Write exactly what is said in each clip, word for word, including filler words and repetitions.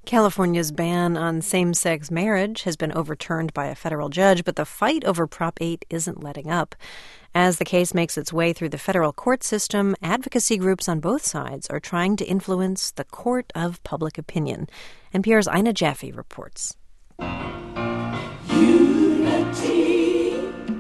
California's ban on same-sex marriage has been overturned by a federal judge, but the fight over Prop eight isn't letting up. As the case makes its way through the federal court system, advocacy groups on both sides are trying to influence the court of public opinion. N P R's Ina Jaffe reports. Unity,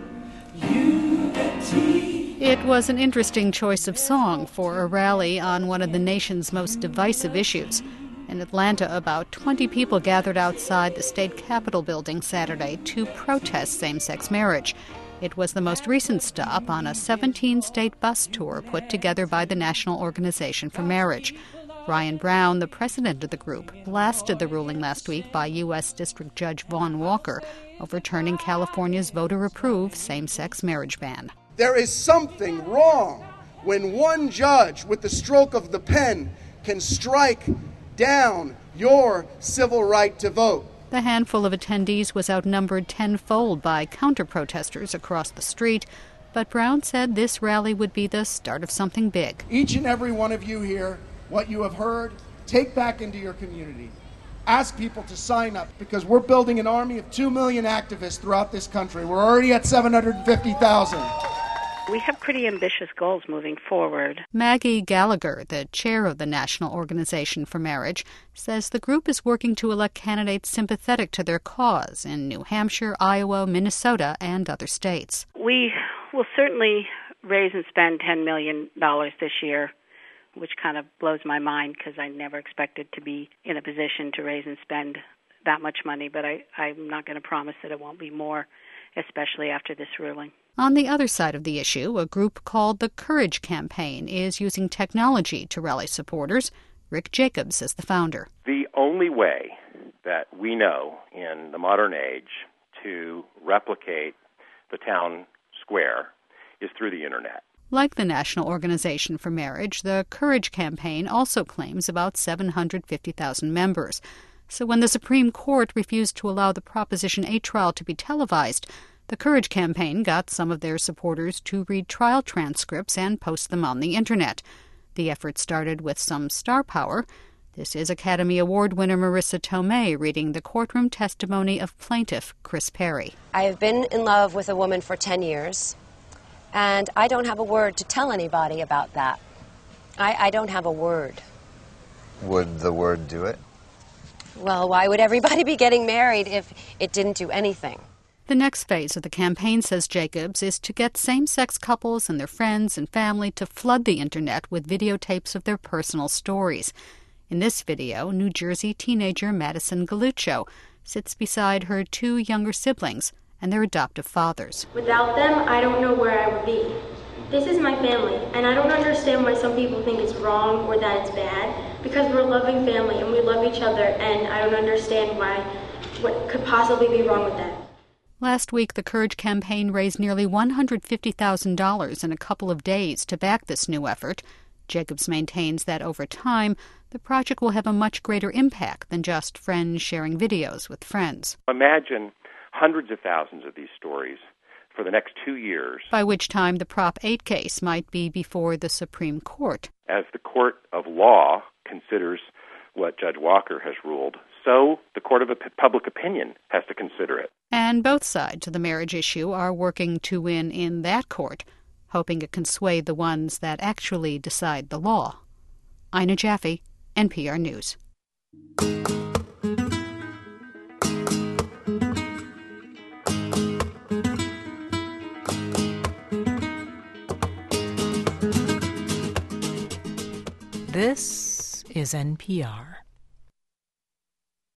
unity. It was an interesting choice of song for a rally on one of the nation's most divisive issues. In Atlanta, about twenty people gathered outside the state capitol building Saturday to protest same-sex marriage. It was the most recent stop on a seventeen-state bus tour put together by the National Organization for Marriage. Ryan Brown, the president of the group, blasted the ruling last week by U S District Judge Vaughn Walker, overturning California's voter-approved same-sex marriage ban. There is something wrong when one judge, with the stroke of the pen, can strike down your civil right to vote. The handful of attendees was outnumbered tenfold by counter-protesters across the street, but Brown said this rally would be the start of something big. Each and every one of you here, what you have heard, take back into your community. Ask people to sign up, because we're building an army of two million activists throughout this country. We're already at seven hundred fifty thousand. We have pretty ambitious goals moving forward. Maggie Gallagher, the chair of the National Organization for Marriage, says the group is working to elect candidates sympathetic to their cause in New Hampshire, Iowa, Minnesota, and other states. We will certainly raise and spend ten million dollars this year, which kind of blows my mind because I never expected to be in a position to raise and spend that much money, but I, I'm not going to promise that it won't be more, especially after this ruling. On the other side of the issue, a group called the Courage Campaign is using technology to rally supporters. Rick Jacobs is the founder. The only way that we know in the modern age to replicate the town square is through the internet. Like the National Organization for Marriage, the Courage Campaign also claims about seven hundred fifty thousand members. So when the Supreme Court refused to allow the Proposition eight trial to be televised, the Courage Campaign got some of their supporters to read trial transcripts and post them on the internet. The effort started with some star power. This is Academy Award winner Marissa Tomei reading the courtroom testimony of plaintiff Chris Perry. I have been in love with a woman for ten years, and I don't have a word to tell anybody about that. I, I don't have a word. Would the word do it? Well, why would everybody be getting married if it didn't do anything? The next phase of the campaign, says Jacobs, is to get same-sex couples and their friends and family to flood the internet with videotapes of their personal stories. In this video, New Jersey teenager Madison Galuccio sits beside her two younger siblings and their adoptive fathers. Without them, I don't know where I would be. This is my family, and I don't understand why some people think it's wrong or that it's bad, because we're a loving family and we love each other, and I don't understand why, what could possibly be wrong with that. Last week, the Courage Campaign raised nearly one hundred fifty thousand dollars in a couple of days to back this new effort. Jacobs maintains that over time, the project will have a much greater impact than just friends sharing videos with friends. Imagine hundreds of thousands of these stories for the next two years. By which time the Prop eight case might be before the Supreme Court. As the court of law considers what Judge Walker has ruled, so the court of public opinion has to consider it. And both sides of the marriage issue are working to win in that court, hoping it can sway the ones that actually decide the law. Ina Jaffe, N P R News. This is N P R.